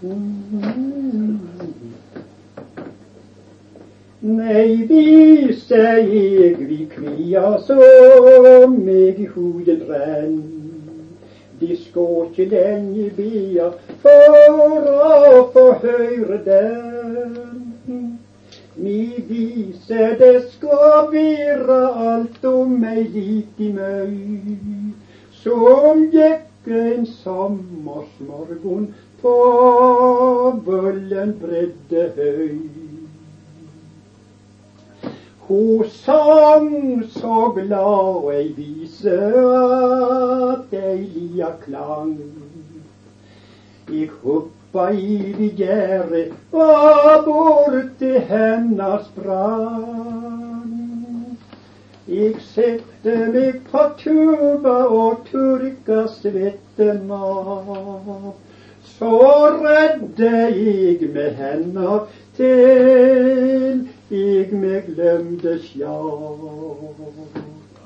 Nei, vise jeg vi kvia som meg i hodet renn. De skal ikke lenge bia for å få høre den. Mi vise det skal være alt om ei lite møy, som gikk en sommersmorgon på Vollen bredde høy. Hun sang så glad ei vise at ei lia klang. Jeg hoppa i begjæret og bort til hennes sprang. Jeg sette meg på tuba og tørka svetten av. Så redde jeg med henne til jeg meg glemte sjal.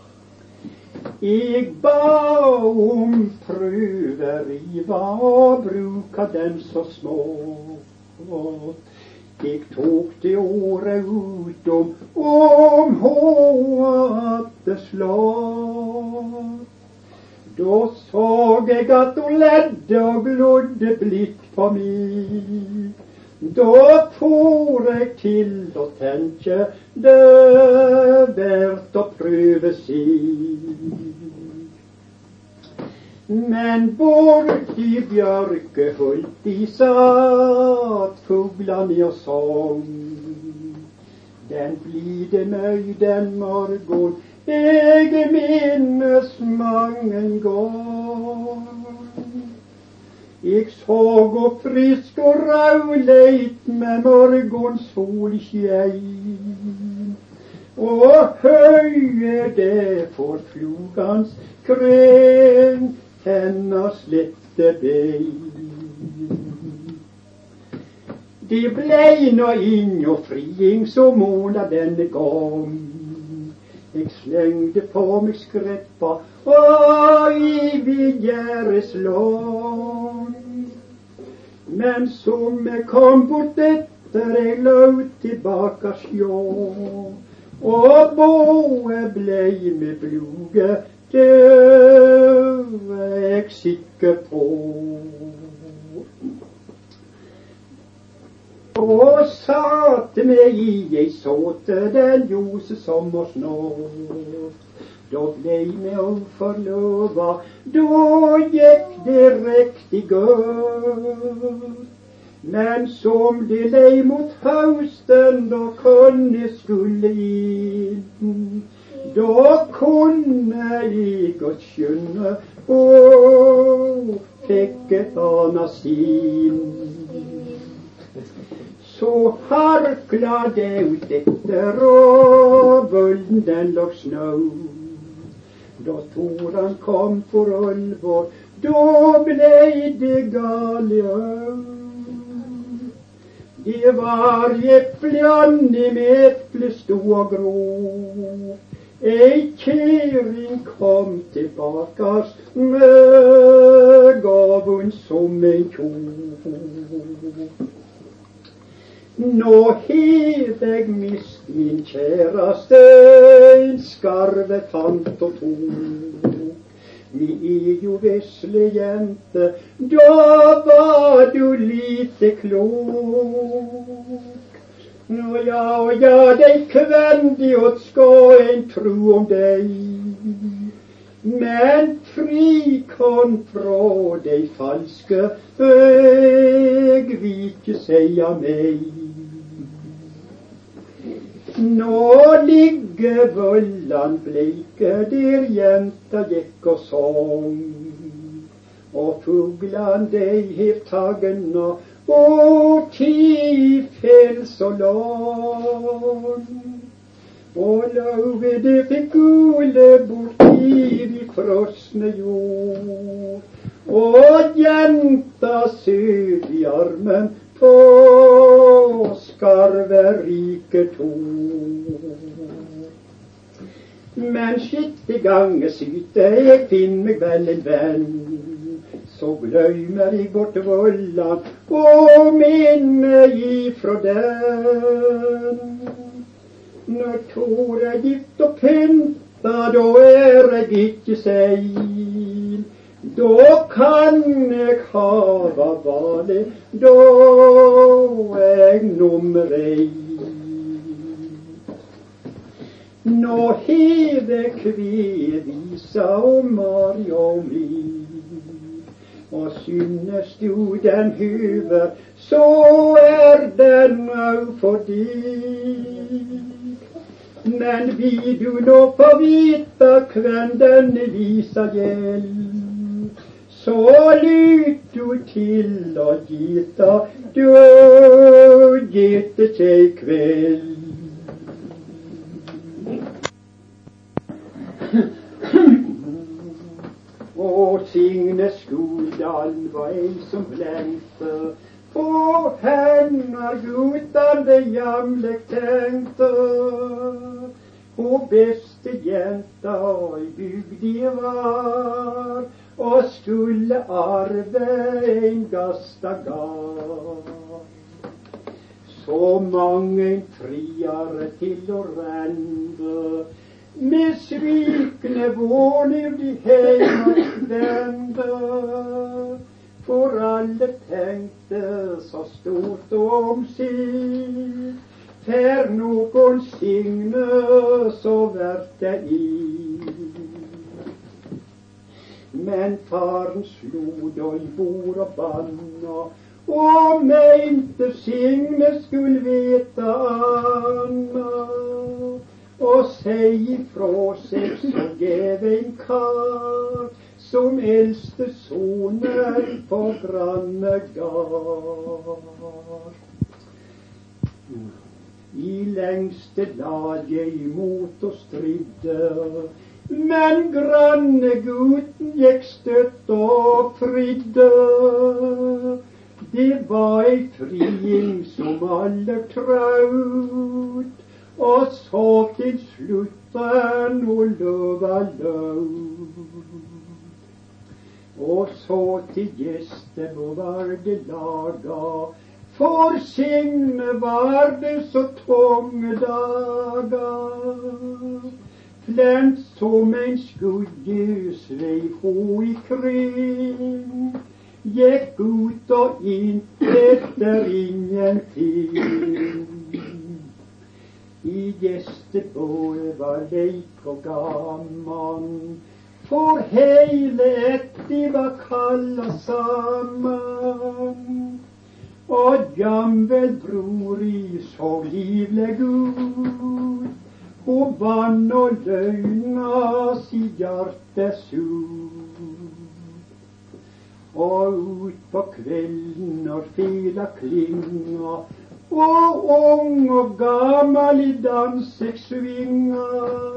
Jeg ba om prøveriva og bruka den så smått. Jeg tok det ordet ut om hun hadde slått. Da så jeg at hun ledde og glodde blikk på meg. Da for jeg til å tenke det verdt å prøve seg. Men borti bjørkeholt de satt fuglene og sang. Den blide møy den morgon jeg minnes mange gang. Jeg såg opp frisk og rauleit med morgonsolskein, og høye det for flugans kren hennes lette bein. De blei nå inn og friing så måna denne gang. Jeg slengde på meg skreppa og i begjæres lån. Men som jeg kom bort etter, jeg løp tilbake sjå, og både blei med blodet, det er jeg sikker på. Og satte meg i ei såte den ljose sommersnatt. Da blei vi forlova, da gikk det riktig godt. Men som det lei mot høsten, da kunne skulle inn. Da kunne jeg godt skjønne, og fikk et annet sinn. Så harkla det ut etter, og volden den lå snø. Da Toran kom for alvor, da blei det gale. Det var eplene med eplestå og grå. Ei kjæring kom tilbakas med gaven som en kjol. Nå hev jeg mist min kjæraste, en skarve tant og to. Vi er jo vesle jente, da var du lite klok. Nå ja, deg kvendi og skal en tro om deg. Men fri kom fra deg falske, jeg vil ikke seia meg. Nå ligger vollan bleike, der jenta gikk og sang. Og fuglan deg hev tagna, og tifel så lang. Og lauget det fikk gule borti de frosne jord. Og jenta sød i armen på skarverike to. Men skitte gange syte, jeg finn meg vel en venn, så gløymer jeg bort vollan og minne ifra den. Når tror jeg gift og pynta, da jeg ikke sein. Da kan jeg hava vale, da jeg nummer ei. Nå heve kvevisa om Maria og mi, og synes du den høver, så den au for dig. Men vil du nå få vita hvem denne visa gjeld, så lyt du til å gita, du gite til kveld. Og Signe Skogdalen var en som blengte på henne gutan det jamleg tenkte. Hun beste jenta i bygdi var, og skulle arve en gastagard. Så mange friare til å rende, med svikne våner de heimat vende. For alle tenkte så stort om sitt, fer nokon signe så vert det i. Men faren slo da i bord og banna, og meinte Signe skulle veta anna. Og seg ifrå seg så gev en kar, som eldste soner på granne gard. I lengste lag jeg imot og stridde, men granne gutten gikk støtt og fridde. Det var ei friing som alle traut, og så til slutten og løva løv. Og så til gjesten og var det laga, for Signe var det så tunge dager. Flent som en skugge svei ho ikring, gikk ut og inn etter ingenting. I gjestebåret var leik og gaman, for heile etti var kalla saman. Og jamvel brori så livleg ut, og vann og løgna si hjartes ut. Og ut på kvelden når fela klinga, og ung og gamal i dansek svinga,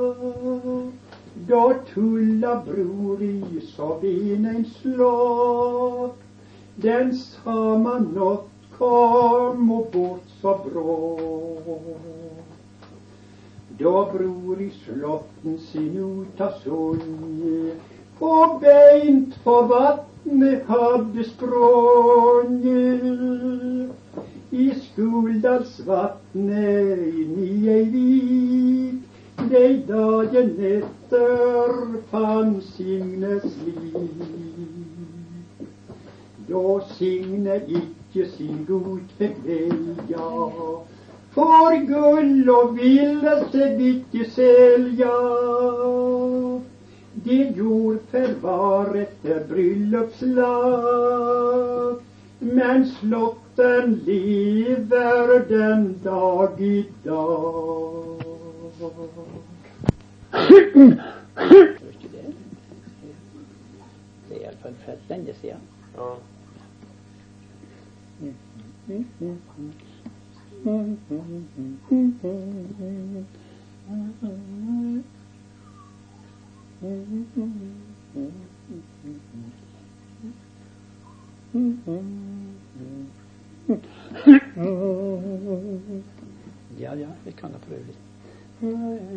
da tulla brori så vinen slått, den sama natt kom og bort så brått. Da bror i slåtten sin ut av sonje, og beint for vattnet hadde språnget. I Skuldalsvatnet inn i ei vik, de dagen etter fann Signes lik. Da Signe ikke sin Gud fikk velja, for gull og ville seg ikke selja. De gjorde fervar etter bryllupslag, men slåtten lever den dag i dag. Ikke det? Det er iallfall fra lenge siden. Ja. Ja, vi kan da prøve litt.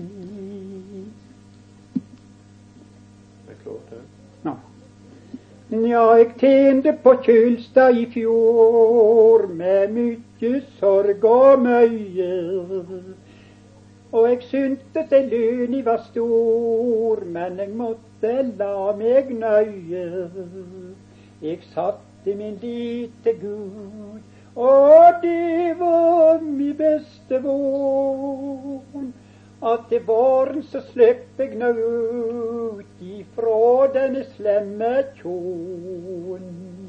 Det er klart det. Ja. Ja, jeg tjente på Kjølstad i fjor med mye sorg og møye. Og jeg syntes ei lønn var stor, men jeg måtte la meg nøye. Jeg satte min lit til Gud, og det var min beste vån. At til våren så slipper jeg nå ut ifra denne slemme tjåen.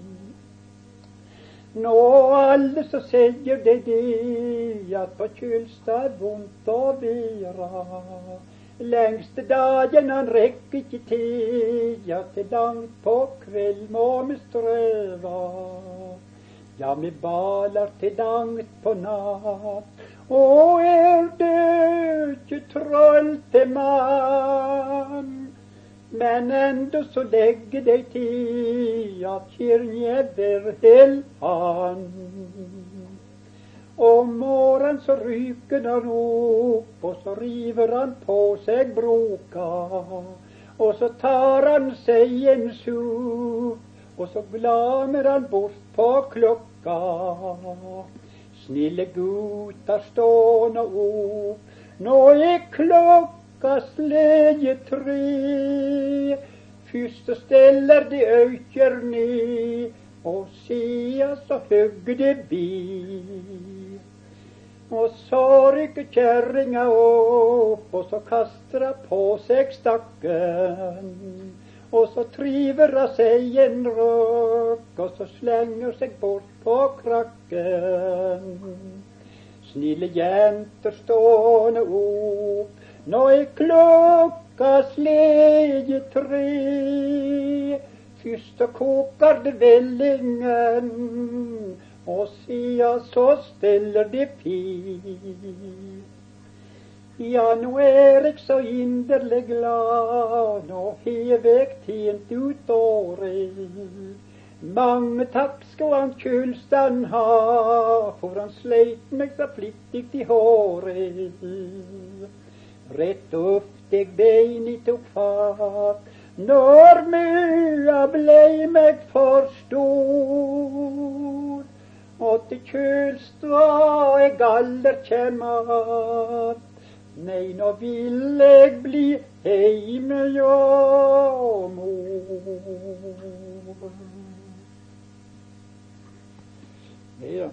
Nå alle så sier det at på Kjølstad er vondt å være. Lengste dagen han rekker ikke til, ja til langt på kveld må vi strøva. Ja, vi baler til langt på natt, og er det ikke troll til mann. Men enda så legger de til at Kirnjever held han. Om morgen så ryker han opp, og så river han på seg broka. Og så tar han seg en sup, og så glammer han bort på klokka. Snille gutter, stå nå opp, nå er klokka slege 3. Først så steller de øyker ned, og sida så høgger det bi. Og så rykker kjerringa opp, og så kaster hun på seg stakken. Og så triver hun seg en røk, og så slenger seg bort på krakken. Snille jenter, stå nå opp, nå er klokka slege 3. Først så koker det vellingen, og sida så steller det pi. Ja, nå er jeg så inderlig glad, nå hev jeg tjent ut året. Mange takk skal han Kjølstad ha, for han sleit meg så flittig i håret. Rett opp jeg beini tok fatt, når møa blei meg for stor. Og til Kjølstad jeg aldri kjem att. Nei, nå vil jeg bli heime, ja, mor. Ja,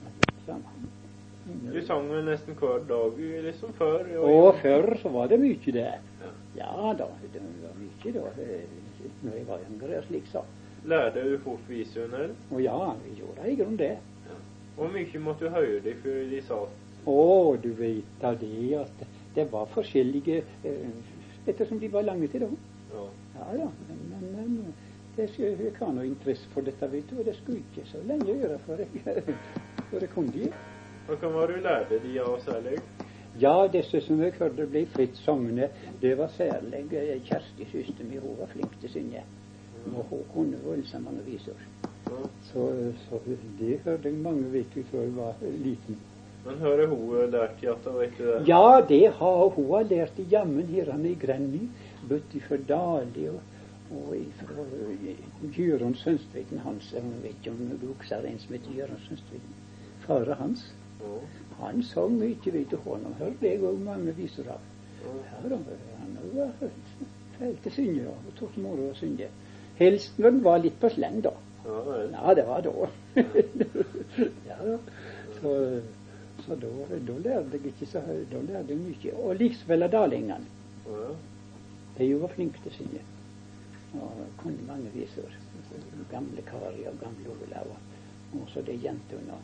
Du sang vel nesten hver dag liksom før? Og før så var det mye det. Ja da, det var mye da, når jeg var yngre, slik så. Lærte du fort visunel? Og ja, vi gjorde i grunn det. Hvor mye måtte du høre dem før de sa? Du vet da det at det var forskjellige, ettersom de var lange til da. Ja, men jeg har noe interesse for dette, vet du, og det skulle ikke så lenge gjøre for jeg kunne det. Og hva var du lærte de av særlig? Ja, disse som jeg hørte ble fritt sangene, det var særlig Kjersti søster mi, hun var flink til å synge. Og hun kunne voldsomt mange viser. Så det hørte jeg mange vet du før jeg var liten. Men hører hun lært i at vet du det? Ja, det har hun lært i jammen her i Grenny, både fra Dali og fra Jørgen Sønstveten hans. Jeg vet ikke om du også er en som heter Jørgen Sønstveten. Faren hans. Han sang mye, vet du, han hørte jeg også mange viser av. Ja, han var fælt til å synge, og tok moro å synge. Helst når den var litt på sleng, da. Ja, det var da. Ja, så da lærte jeg ikke så høyt, da lærte jeg mye. Og likevel av dalingene. De var flinke til å synge. Og kunne mange viser. Gamle Kari og gamle Olav. Og så det jentene.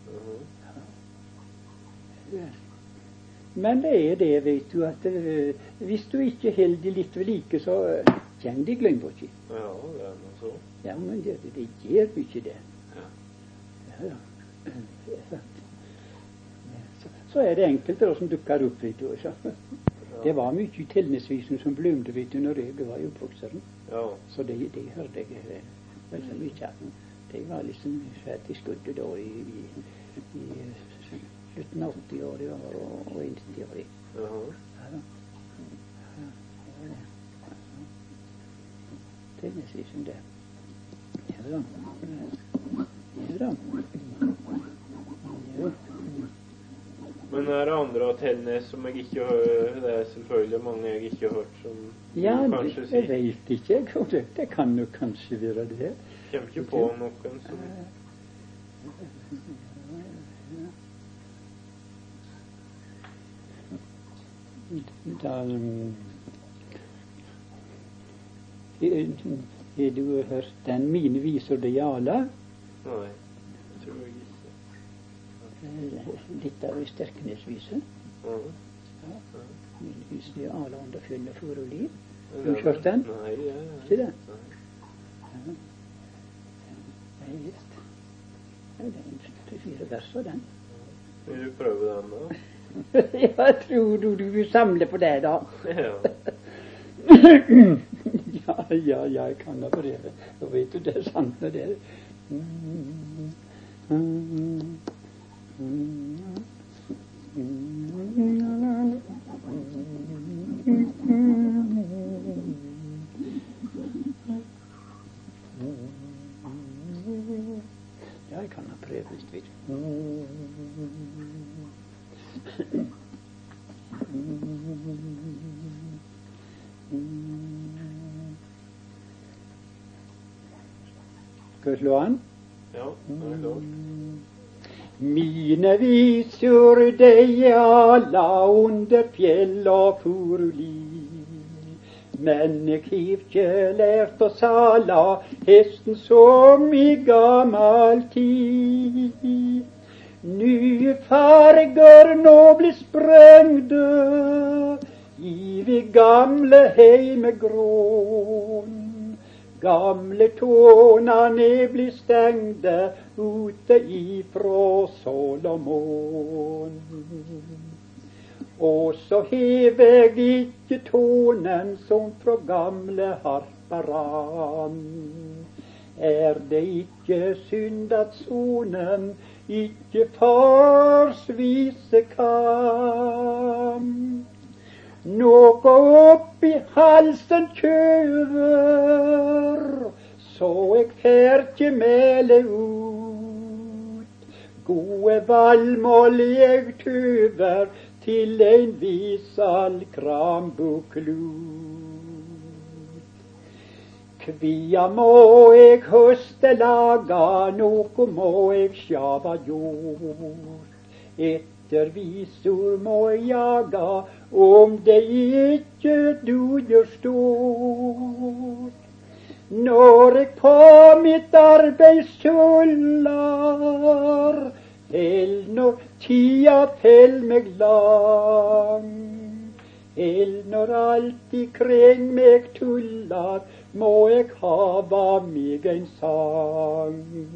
Men det er det, vet du, at hvis du ikke holder litt ved like, så kjenner de glemmer ikke. Ja, det er noe så. Ja, men det gjør ikke det. Ja. Så er det enkelte som dukker opp, vet du. Så. Det var mye i Telnesvisen som blomte, vet du, når jeg var i oppvokseren. Ja. Så det hørte jeg veldig mye av. Det var liksom svært i skuddet da i slutten av 80-året og 90-året. Telnesvisen det. Ja da. Ja da. Ja. Men er det andre av Telnes som jeg ikke hører? Det er selvfølgelig mange jeg ikke har hørt som Ja, du kanskje jeg sier. vet ikke. Det kan jo kanskje være det. Kommer ikke på noen som Da har du hørt den 'Mine viser de Jala'? Nei, det tror jeg ikke. Litt av ei Sterknes-vise. Ja. Ja. 'Mine viser de Jala under funn og foroliv'. Men Har du hørt den? Nei, Ikke det? Nei. Ja. Nei, visst. Ja, det er 3-4 vers av den. Vil du prøve den da? Jeg tror du vil samle på det, da. Ja. Ja, jeg kan da prøve. Da vet du det er sant når det er. Jeg kan da prøve hvis du vil. Skal vi slå an? Ja, det er klart. Mine viser deg alla under fjell og furuli, men jeg har ikke lært å sala hesten som i gammal tid. Nye farger nå blir sprengde i vi gamle heimegrån. Gamle tårnene blir stengde ute ifrå sol og mån. Og så hev jeg ikke tånen som fra gamle harperan. Er det ikke synd at sonen ikke fars vise kan? Noe oppi halsen kjøver, så jeg fer ikke mele ut. Gode valmål jeg tøver til en visal krambuklut. Kvia må jeg høste laga, noe må jeg sjava gjort. Etter visor må jeg jaga, om det ikke duger stort. Når jeg på mitt arbeid suller, når tida fell meg lang, når alt ikring meg tullar, må jeg hava meg en sang.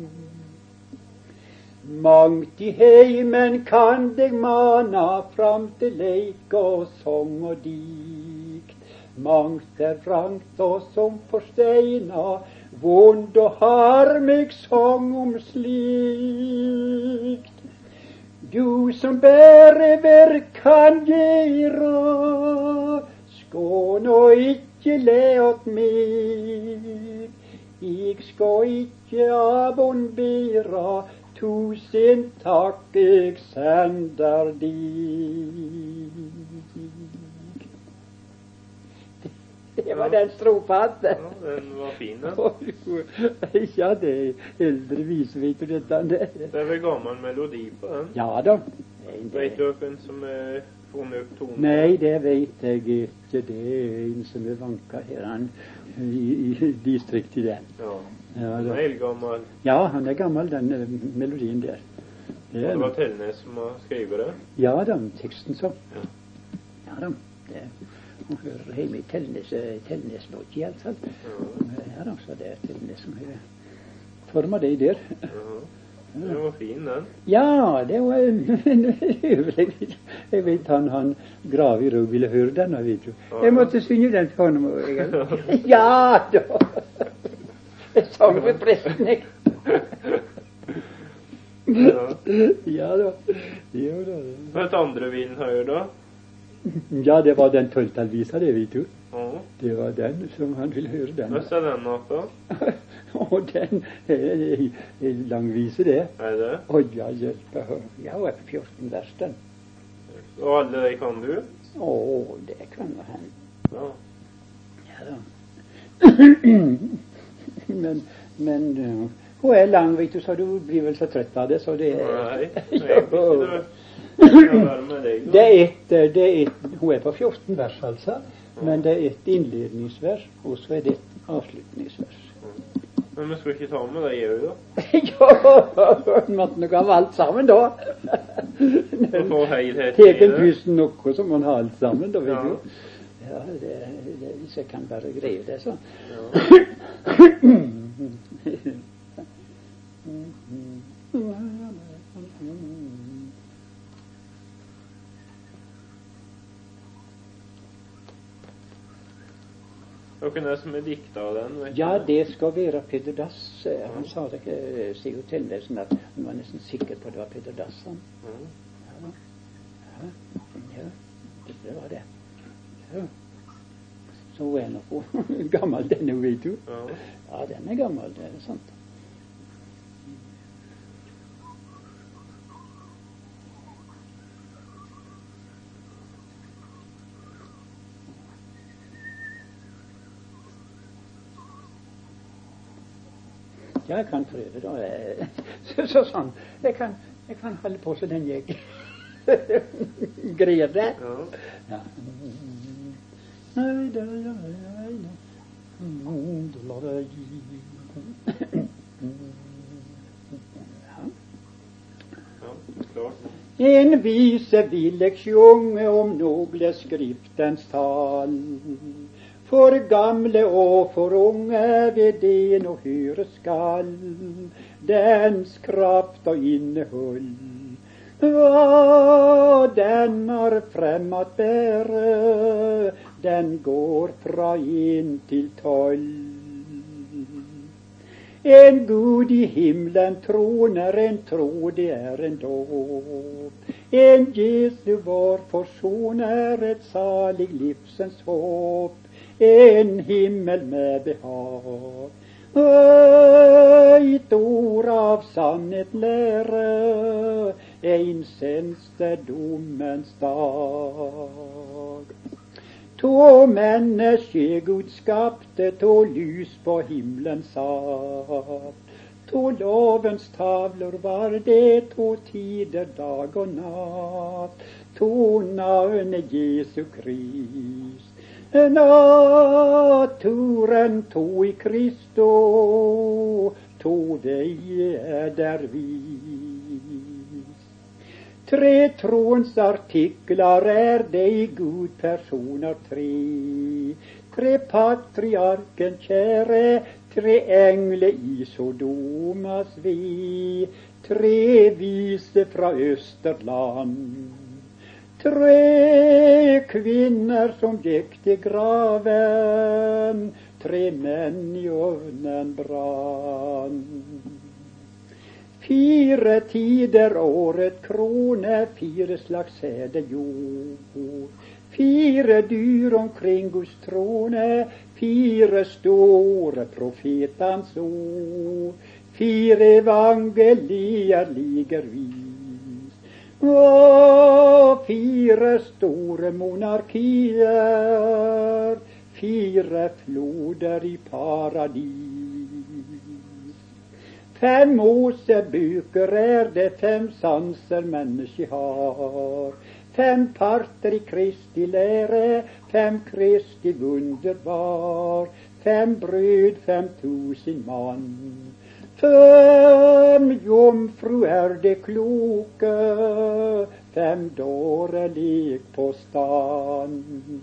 Mangt i heimen kan deg mana fram til leik og song og dikt. Mangt er vrangt og som forsteina, vond og har meg sang om slikt. Du som bare verk kan gjera, skå nå ikke le åt meg. Jeg skal ikke avondbera, 1000 takk jeg sender dig. Det var den strofa. Ja, den var fin, den. Ja, det er eldre vise, vet du dette. Det er vel gammel melodi på den? Ja da. Vet du hvem som er funnet opp tonen? Nei, det vet jeg ikke. Det er en som er vanka her, han i distriktet der. Ja. Ja, Han er eldgammel. ja, han er gammel, den melodien der. Det var Telnes som har skrevet det? Ja da, teksten så. Ja. Ja da. Hun hører hjemme i Telnes-låt i alt fall. Ja da, så det er Telnes som har formet det der. Ja. Den var fin, den. Ja, det var jeg vet han Gravi Rød ville høre den, vet du. Jeg måtte synge den for ham. Ja da! Jeg sang for presten, jeg. Ja da. Jo da. Hva het andre vinen hører da? Ja, det var den 12-tallvisa, det, vet du. Det var den som han ville høre den. Hva er den da? Og den er langvise, det. Er det? Ja, hjelpe hør. Ja, hun er på 14 vers, den. Og alle de kan du? Det kan jo hende. Ja. Ja da. men hun er lang, vet du, så du blir vel så trøtt av det, så det er... Nei, ikke det. Hun er på 14 vers, altså, men det er et innledningsvers, og så er det et avslutningsvers. Men vi skal ikke ta med det, gjør vi da? Ja, måtte nok ha alt sammen, da. Teken pusten noe som man har alt sammen, da, vet du. Ja, hvis jeg kan bare greie det, så. Ja. Hvem er det som er dikta av den? Ja, det skal være Peder Dass. Han sa det ikke, sier jo til det, sånn at han var nesten sikker på det var Peder Dass. Ja, det var det. Ja. Så hun er nok gammel, denne, vet du. Ja, den er gammel, det er sant. Ja, jeg kan prøve, da. Sånn. Jeg kan holde på så den jeg greier det. Ja. En vise vil jeg sjunge om noble skriftens tal, for gamle og for unge ved det nå høre skal, dens kraft og innhold. Hva den har frem at bære, den går fra 1 til 12. En Gud i himmelen troner, en tro det er en dåp. En Jesu vår forsoner, et salig livsens håp. En himmel med behag. Et ord av sannhet lære, en senste dommens dag. To menneske Gud skapte, to lys på himmelen satt. To lovens tavler var det, to tider dag og natt. To navne Jesu Krist. Naturen to i Kristo, to veier der vis. Tre troens artikler er det i Gud personer tre. Tre patriarken kjære, tre engle i Sodomas vi. Tre vise fra Østerland. Tre kvinner som gikk til graven, tre menn i ovnen brann. Fire tider året krone, fire slags sæde jord. Fire dyr omkring Guds trone, fire store profetans ord. Fire evangelier ligger vis. Og fire store monarkier, fire floder i paradis. 5 Mosebøker er det, 5 sanser mennesket har. 5 parter i Kristi lære, 5 Kristi wunderbar. 5 brød, 5000 mann. 5 jomfru er det kloke, 5 dårlig på stand.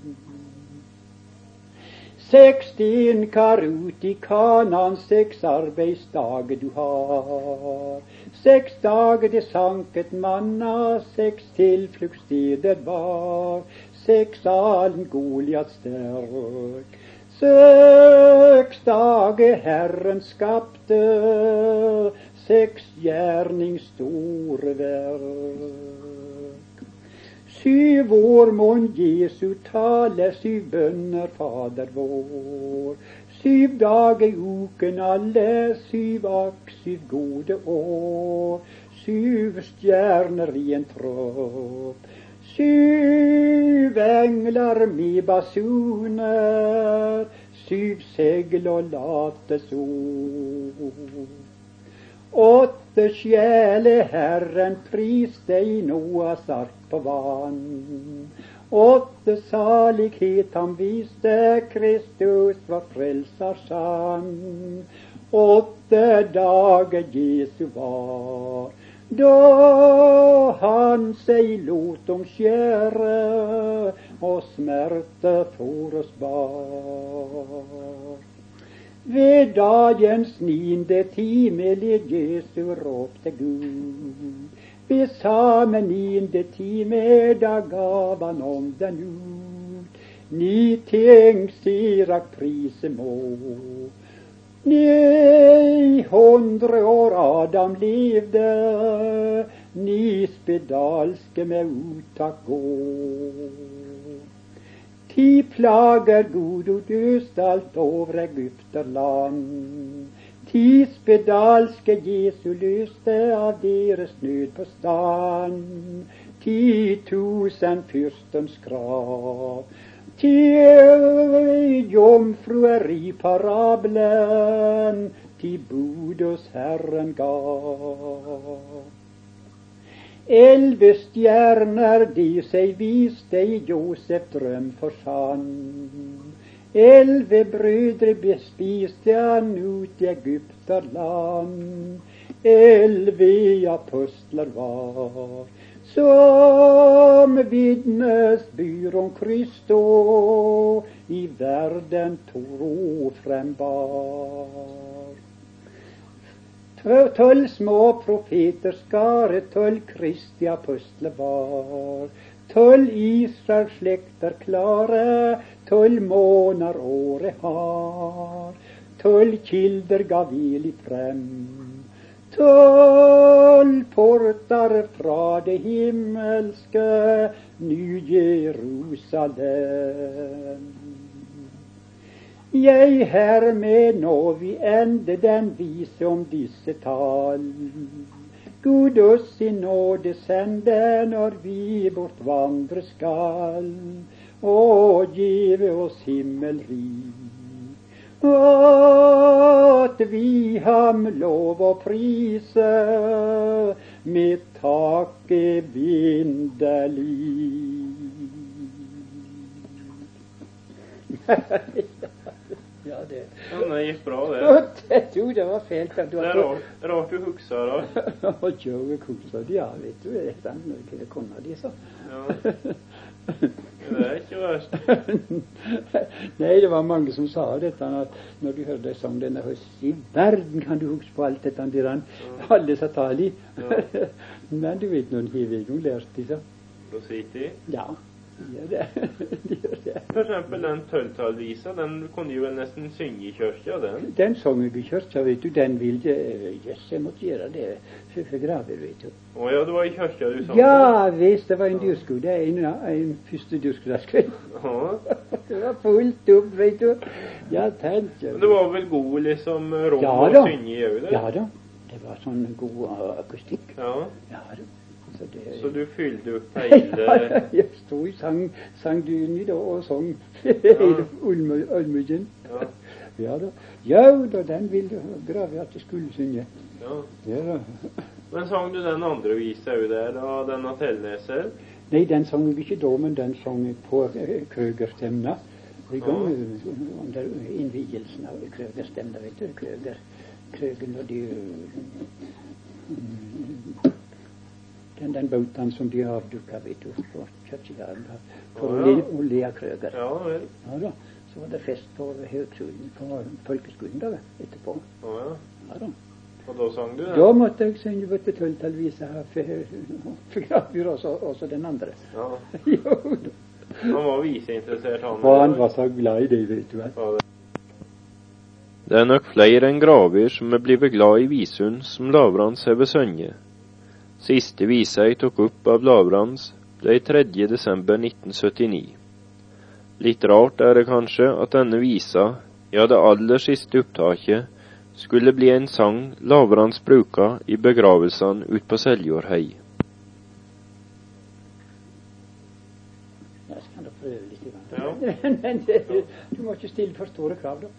16 kar ut i Kanan, 6 arbeidsdager du har. 6 dager det sanket manna, 6 tilfluktssteder var. 6 alen Goliat sterk. 6 dager Herren skapte, 6 gjerning store verk. 7 år mån Jesu tale, 7 bønner Fader vår. 7 dager i uken alle, 7 akk, 7 gode år. 7 stjerner i en tropp, 7 engler med basuner, 7 segl og latesord. 8 sjele Herren priste i Noas ark på vann. 8 salighet han viste, Kristus var frelser sann. 8 dager Jesu var, da han seg lot omskjære, og smerte for oss bar. Ved dagens 9. time led Jesu råpte Gud. Ved samme 9. time da gav han ånden ut. 9 ting sirak prise må. 900 år Adam levde, 9 spedalske med uttak går. 10 plager god og døst alt over Egypterland. 10 spedalske Jesu løste av deres nød på stand. 10 000 fyrstens krav. 10 jomfruer i parabelen, 10 bud hos Herren gav. 11 stjerner de seg viste i Josef drøm for sann. 11 brødre bespiste han ut i Egypterland. 11 apostler var, som vitnesbyrd om Kristus i verden tro frembar. 12 små profeter skare, 12 Kristi apostler var. 12 Israels slekter klare, 12 måneder året har. 12 kilder gav ild frem, 12 portar fra det himmelske, Ny Jerusalem. Jeg hermed nå vi ende den vise om disse tal. Gud oss i nåde sende når vi bort vandre skal, og give oss himmelrik. At vi ham lov å prise med takkebindelig. Ja, det gikk bra, det. Jeg tror det var fælt. Det er rart du hukser da. Ja, jeg hukser det, ja, vet du. Det er ikke kona de, så. Ja. Det er ikke verst. Nei, det var mange som sa dette, at når de hørte sang denne høst, i verden kan du huske på alt dette, alle sa tali. Ja. Men du vet noen hiver, noen lærte de, så. Da sier de? Ja. De gjør det. For eksempel den 12-tallvisa, den kunne de vel nesten synge i kjørkja, den? Den sang jeg i kjørkja, vet du. Den ville jeg måtte gjøre det for graver, vet du. Åja, det var i kjørkja du sang? Ja, visst, det var en dyrskudd. En første dyrskuddaskveld. Ja. Det var fullt opp, vet du. Ja, tenkte jeg. Men det var vel god, liksom, rom å synge i øyne? Ja da. Det var sånn god akustikk. Ja. Ja da. Så du fylte opp hele... Ja, jeg stod i sangdynen da, og sang hele Olmøyen. Ja. Ja da. Ja da, den ville grave at jeg skulle synge. Ja. Ja da. Men sang du den andre visa jo der, da, den av Tellneser? Nei, den sang jeg ikke da, men den sang jeg på Krøgerstemna. I gang under innvigelsen av Krøgerstemna, vet du. Krøgen og de... Den båten som de har dukket, vet du, fra Kjøttsjøen, for å lea Krøger. Ja, vel. Ja da. Så var det fest på høgskolen, på folkeskolen da, etterpå. Ja. Ja da. Og da sang du den? Da måtte jeg synge på 12-tallvisa for Gravur, også den andre. Ja. Jo da. Han var viseinteressert, han. Og han var så glad i det, vet du. Ja, det er nok flere enn Gravur som er blivet glad i visen som Lavrans har besønget. Siste visa jeg tok opp av Lavrans ble 3. desember 1979. Litt rart er det kanskje at denne visa, ja det aller siste opptaket, skulle bli en sang Lavrans bruka i begravelsen ut på Seljordhei. Jeg skal da prøve litt. Ja. Men du må ikke stille for store krav, da.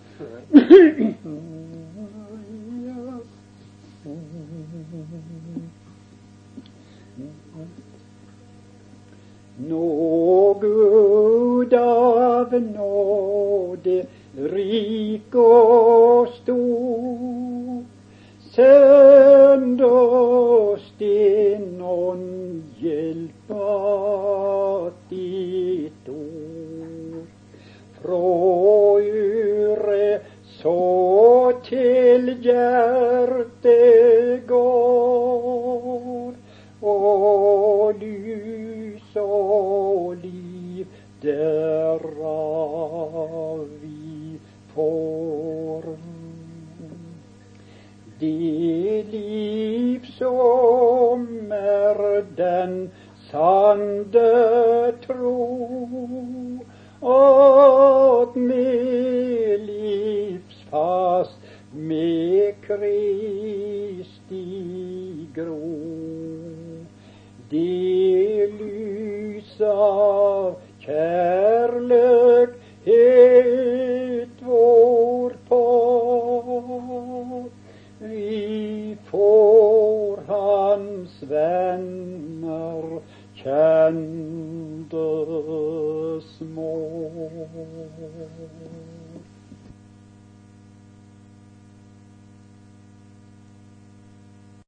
Nå Gud av nåde, rik og stor, send oss din ånd, hjelp at ditt ord fra øre så til hjertet går, og lys og liv derav vi får. Det liv som er den sande tro, at med livsfast med Kristi gro. Det lys av kjærlighet vår på, vi får hans venner kjente små.